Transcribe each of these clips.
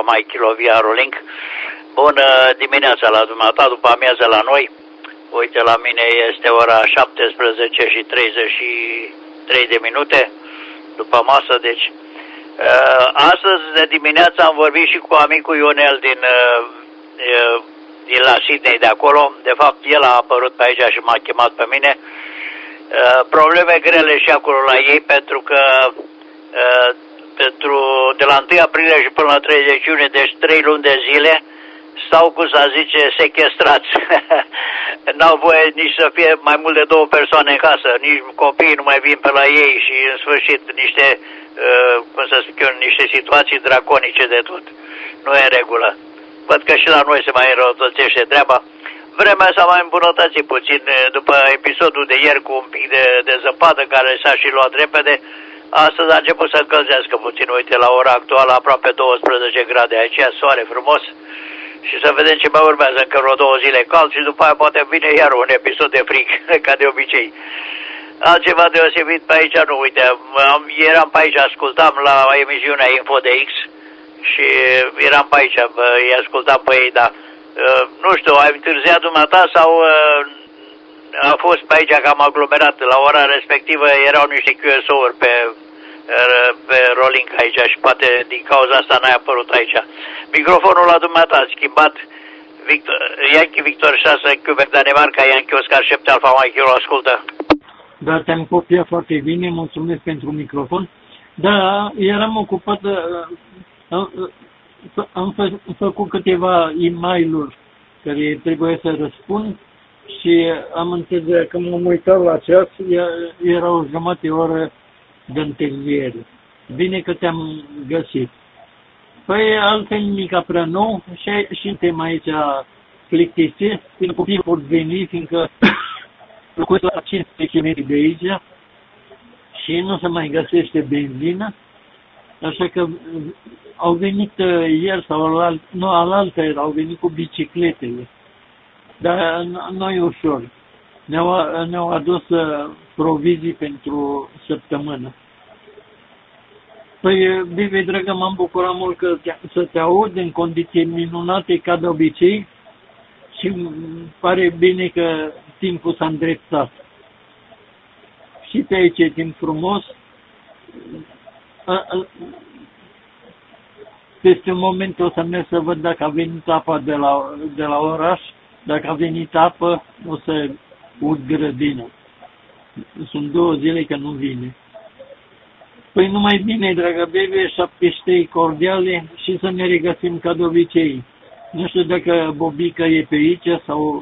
Mai Kilo via Rolling. Bună dimineața la dumneata, după amiază la noi. Uite, la mine este ora 17 și 33 de minute după masă, deci astăzi de dimineață am vorbit și cu amicul Ionel din la Sydney de acolo. De fapt, el a apărut pe aici și m-a chemat pe mine. Probleme grele și acolo la ei, pentru că de la 1 aprilie și până la 30 iunie, deci 3 luni de zile, stau, cum să zice, sechestrați. N-au voie nici să fie mai mult de 2 persoane în casă, nici copiii nu mai vin pe la ei și, în sfârșit, niște, cum să zic eu, niște situații draconice de tot. Nu e în regulă. Văd că și la noi se mai înrăutățește treaba. Vremea s-a mai îmbunătățit puțin după episodul de ieri cu un pic de zăpadă care s-a și luat repede. Astăzi a început să încălzească puțin. Uite, la ora actuală aproape 12 grade aici, soare frumos. Și să vedem ce mai urmează, încă vreo 2 zile cald și după aia poate vine iar un episod de frig, ca de obicei. Altceva deosebit pe aici nu, uite, eram pe aici, ascultam la emisiunea Info de X și eram pe aici, îi ascultam pe ei, dar nu știu, ai întârziat dumneata sau a fost pe aici că am aglomerat, la ora respectivă erau niște QSO-uri pe Rolling aici și poate din cauza asta n-ai apărut aici. Microfonul la dumneata a schimbat. Yankee Victor 6, Quebec, Danemarca, Yankee Oscar 7, Alfa Mike Kilo, ascultă. Da, te-am copiat foarte bine, mulțumesc pentru microfon. Da, eram ocupat, am făcut câteva e-mail-uri care trebuie să răspund și am înțeles că m-am uitat la ceas, era o jumătate oră de întârziere. Bine că te-am găsit. Păi altfel nimica prea nou și suntem aici plictisiți, fiindcă copiii pot veni, fiindcă locuiesc la 500 km de aici și nu se mai găsește benzină, așa că au venit ieri sau alaltă au venit cu bicicletele, dar nu e ușor. Ne-au adus provizii pentru săptămână. Păi, Bibi, dragă, m-am bucurat mult să te aud în condiții minunate, ca de obicei, și îmi pare bine că timpul s-a îndreptat. Și pe aici e timp frumos. Peste un moment o să merg să văd dacă a venit apa de la oraș. Dacă a venit apă, o să ud grădină. Sunt 2 zile că nu vine. Păi numai bine, dragă bebe, 73 cordiale și să ne regăsim ca de obicei. Nu știu dacă Bobica e pe aici sau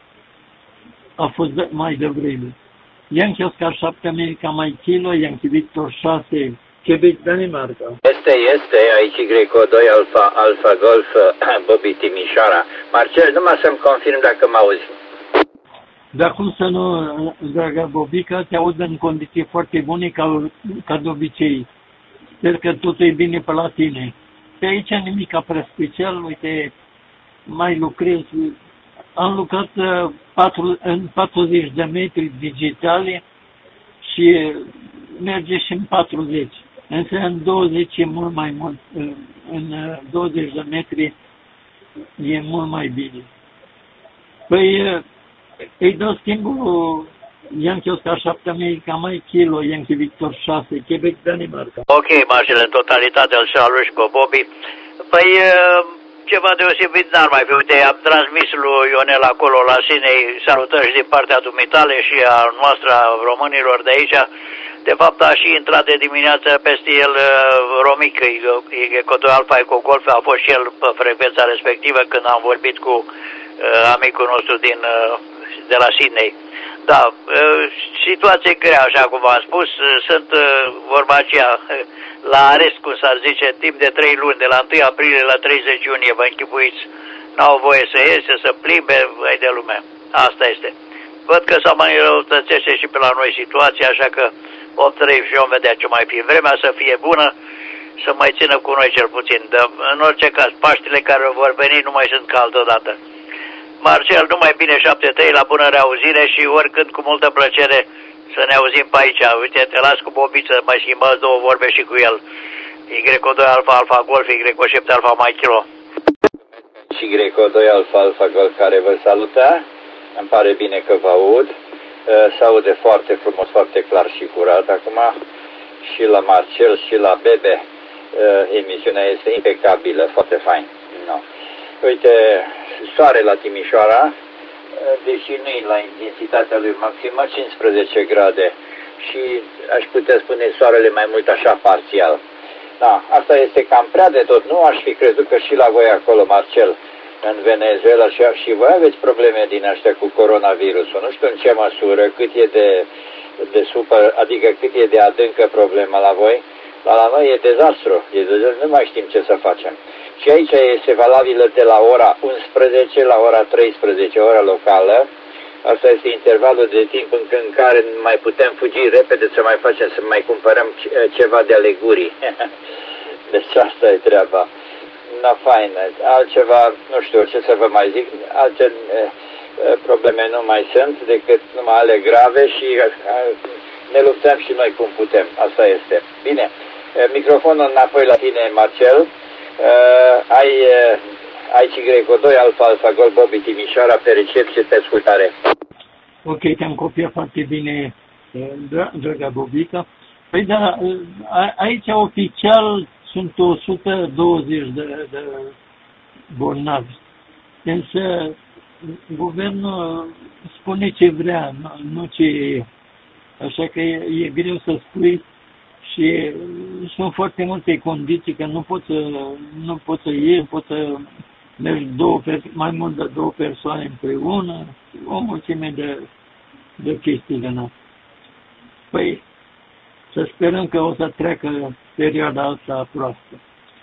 a fost mai devreme. Yankee Oscar 7, America Mai Kilo, Yankee Victor 6, Quebec, Danemarca. Este, aici Greco 2, Alfa Golf, Bobby Timișoara. Marcel, numai să-mi confirm dacă mă auzi. Dar cum să nu, dragă Bobica, te aud în condiții foarte bune ca de obicei. Sper că totul e bine pe la tine. Pe aici nimic prea special, uite, mai lucrez. Am lucrat în 40 de metri digitale și merge și în 40. Însă în 20 e mult mai mult. În 20 de metri e mult mai bine. Păi, îi dau schimbul Yankee Oscar 7, America Mai Kilo, Yankee Victor 6, Quebec, Danemarca. Ok, Marcel, în totalitate îl salut și pe Bobby. Păi, ceva deosebit n-ar mai fi. Uite, am transmis lui Ionel acolo la Sydney salutări și din partea dumitale și a noastră, a românilor de aici. De fapt, a și intrat de dimineață peste el Romic, Eco2 Alfa Eco Golf, a fost și el pe frecvența respectivă când am vorbit cu amicul nostru de la Sydney. Da, situație grea, așa cum v-am spus, sunt vorba aceea la arest, cum s-ar zice, timp de 3 luni, de la 1 aprilie la 30 iunie, vă închipuiți, n-au voie să iese, să plimbe, vai de lume. Asta este. Văd că s-a mai răutățește și pe la noi situația, așa că vom trăi și vom vedea ce mai fi. Vremea să fie bună, să mai țină cu noi cel puțin. Dar, în orice caz, Paștile care vor veni nu mai sunt ca altădată. Marcel, numai bine 7-3, la bună reauzire și oricând cu multă plăcere să ne auzim pe aici. Uite, te las cu Bobiță, mai schimbăm 2 vorbe și cu el. Y2 Alfa Alfa Golf, Y7 Alfa Mike Kilo. Și Y2 Alfa Alfa Golf care vă salută. Îmi pare bine că vă aud. Se aude foarte frumos, foarte clar și curat acum. Și la Marcel și la Bebe. Emisiunea este impecabilă, foarte fain. No. Uite, soare la Timișoara, deși nu e la intensitatea lui maximă, 15 grade. Și aș putea spune soarele mai mult așa parțial. Da, asta este cam prea de tot. Nu aș fi crezut că și la voi acolo, Marcel, în Venezuela și voi aveți probleme din astea cu coronavirusul. Nu știu în ce măsură, cât e de super, adică cât e de adâncă problema la voi. La noi e dezastru, nu mai știm ce să facem. Și aici este valabilă de la ora 11 la ora 13, ora locală. Asta este intervalul de timp în care mai putem fugi repede să mai facem, să mai cumpărăm ceva de alegurii. Deci asta e treaba. Na, fain. Altceva, nu știu ce să vă mai zic, alte probleme nu mai sunt decât numai ale grave și ne luptăm și noi cum putem. Asta este. Bine. Microfonul înapoi la tine, Marcel. Ai Y2 Alfa Alfa Golf Bobby Timișoara pe recepție, pe ascultare. Ok, te-am copiat foarte bine, dragă Bobica. Păi da, aici oficial sunt 120 de bolnavi. Însă guvernul spune ce vrea, nu ce e. Așa că e greu să spui și sunt foarte multe condiții că nu poți să ieși, poți să mergi mai mult de 2 persoane împreună, o mulțime de chestii de noastre. Păi, să sperăm că o să treacă perioada asta proastă.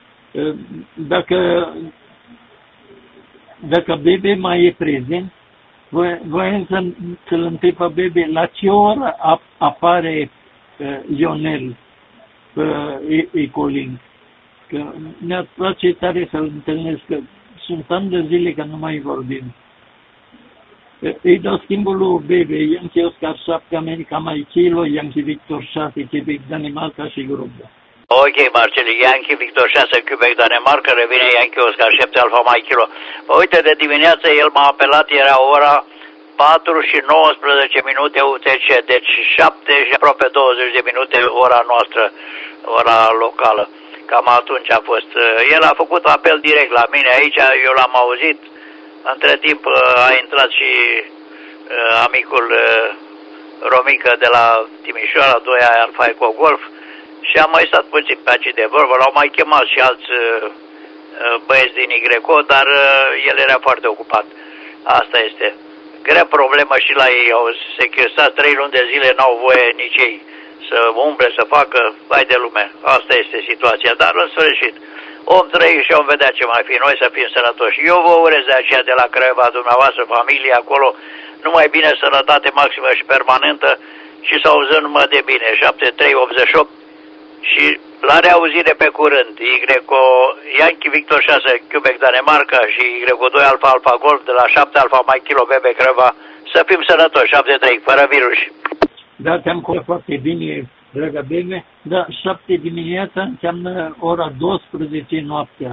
Dacă Bebe mai e prezent, voiam să-l întreb pe Bebe la ce oră apare Ionel pe Ecolink. Că mi-ar place tare să-l întâlnesc, că sunt ani de zile că nu mai vorbim. Îi dau schimbul lui Bebe, Yankee Oscar 7, America Mike Kilo, Yankee Victor 6, Quebec, Danemarca și Gruba. Ok, Marcel, Yankee Victor 6, Quebec, Danemarca, revine Yankee Oscar 7, Alfa Mike Kilo. Uite, de dimineață el m-a apelat, era ora 4 și 19 minute UTC, deci 7 și aproape 20 de minute ora noastră, ora locală. Cam atunci a fost. El a făcut apel direct la mine aici, eu l-am auzit. Între timp a intrat și amicul Romică de la Timișoara, 2 Alfa Eco Golf, și am mai stat puțin pe aici de vorbă. L-au mai chemat și alți băieți din Y, dar el era foarte ocupat. Asta este. Grea problemă și la ei. Au sequestrat 3 luni de zile, n-au voie nici ei să umble, să facă, vai de lume. Asta este situația, dar în sfârșit om trăi și om vedea ce mai fi, noi să fim sănătoși. Eu vă urez de aceea de la Craiova, dumneavoastră, familie acolo, numai bine, sănătate maximă și permanentă și să auzându-mă de bine. 7388 și la reauzire pe curând. Yankee Victor 6, Quebec, Danemarca și Y2 Alfa Alfa Golf de la 7 Alfa Mike Kilo Bebe Craiova. Să fim sănătoși, 73, fără virus. Da, te-am copiat foarte bine, dragă Bebe. Da, 7 dimineața înseamnă ora 12 noaptea.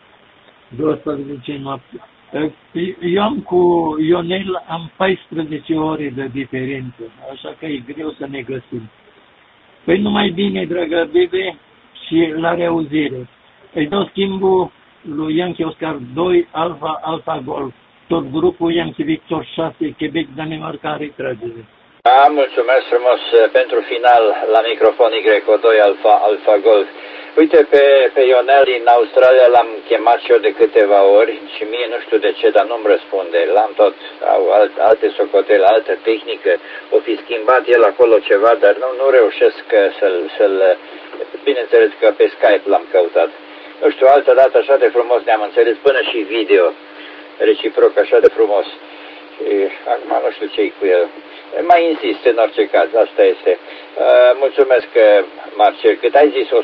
12 noaptea. Eu am cu Ionel, am 14 ore de diferență, așa că e greu să ne găsim. Păi numai bine, dragă Bebe, și la reauzire. Îi dau schimbul lui Yankee Oscar 2, Alfa Alfa Golf, tot grupul Yankee Victor 6, Quebec, Danemarca, retragere. Da, mulțumesc frumos pentru final la microfon Y2 Alfa Alfa Golf. Uite, pe Ionel din Australia l-am chemat și eu de câteva ori și mie nu știu de ce, dar nu-mi răspunde. L-am tot, alte socotele, altă tehnică, o fi schimbat el acolo ceva, dar nu reușesc să-l... Bineînțeles că pe Skype l-am căutat. Nu știu, altă dată așa de frumos ne-am înțeles, până și video, reciproc așa de frumos. Și acum nu știu ce-i cu el. Mai insist în orice caz, asta este. Mulțumesc, Marcel. Cât ai zis,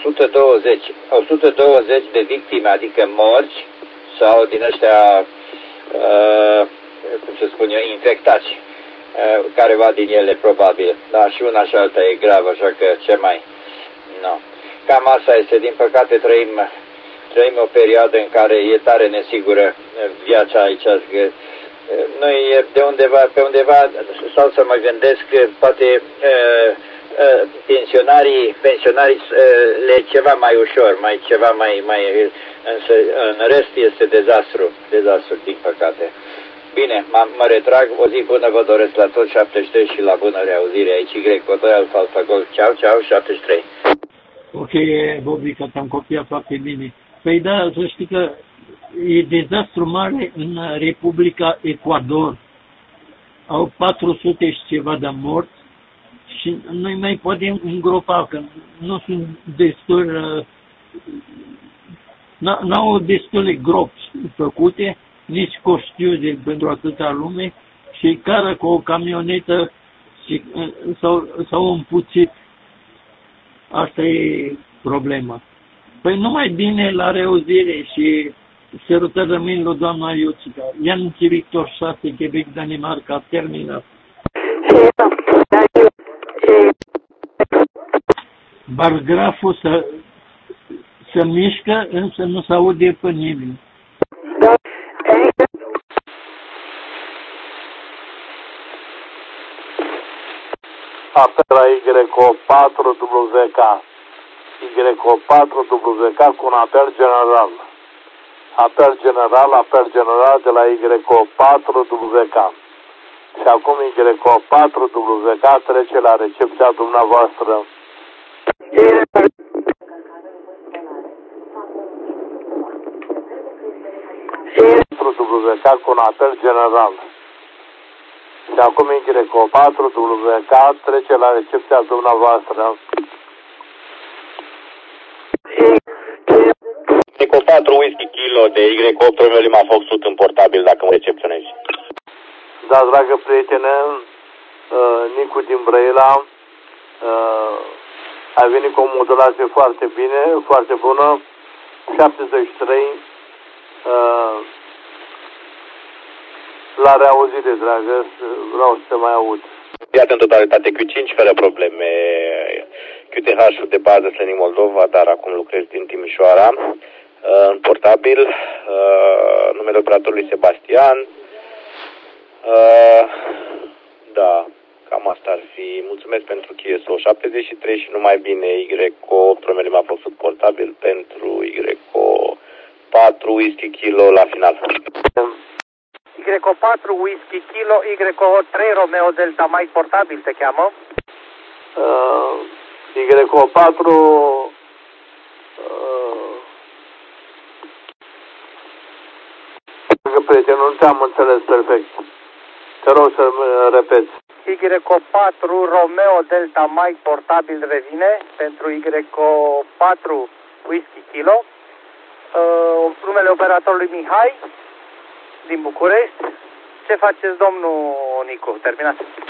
120 de victime, adică morți sau din ăștia, cum să spun eu, infectați, careva din ele, probabil. Da, și una și alta e gravă, așa că ce mai... No. Cam asta este. Din păcate trăim o perioadă în care e tare nesigură viața aici. Noi pe undeva, sau să mă gândesc, poate pensionarii le e ceva mai ușor, însă în rest este dezastru, din păcate. Bine, mă retrag, o zi bună vă doresc la toți 73 și la bună reauzire aici, Y2 Alfa Alfa Golf, ceau, 73. Ok, Bobica, te-am copiat foarte bine. Păi da, să știi că e dezastru mare în Republica Ecuador. Au 400 și ceva de morți și noi mai putem îngropa, că nu sunt destul, n-au destule gropi făcute, nici coștiuze pentru atâta lume și cară cu o camionetă și s-au împuțit. Asta e problema. Păi numai bine, la reauzire și sărutări lui doamna Iuțica. Ian Victor 6, Quebec, Danemarca, terminat. Bargraful să mișcă, însă nu se aude pe nimeni. Apel la Y4WK. Y4WK cu un apel general. Apel general de la Y4WK. Și acum Y4WK trece la recepția dumneavoastră. Y4WK cu un apel general. Și acum Y4WK trece la recepția dumneavoastră. Eco 4 Whisky Kilo de Y8 Romeo Lima Foxtrot în portabil dacă mă recepționezi. Da, dragă prietene, Nicu din Brăila, ai venit cu o modulație foarte bine, foarte bună, 73, la reauzire, dragă, vreau să te mai aud. Iată în totalitate Q5 fără probleme. QTH-ul de bază Slănic Moldova, dar acum lucrez din Timișoara, în portabil, numele operatorului Sebastian. Da, cam asta ar fi. Mulțumesc pentru KSO 73 și numai bine Y8 Romeo Lima Foxtrot portabil pentru Y4 Whisky Kilo la final. Y4 Whisky Kilo, Y3 Romeo Delta Mike portabil te cheamă? Y4 prieten, nu te-am înțeles perfect. Te rog să repeți. Y4 Romeo Delta Mike portabil revine pentru Y4 Whisky Kilo. Numele operatorului Mihai din București. Ce faceți, domnul Nicu? Terminat.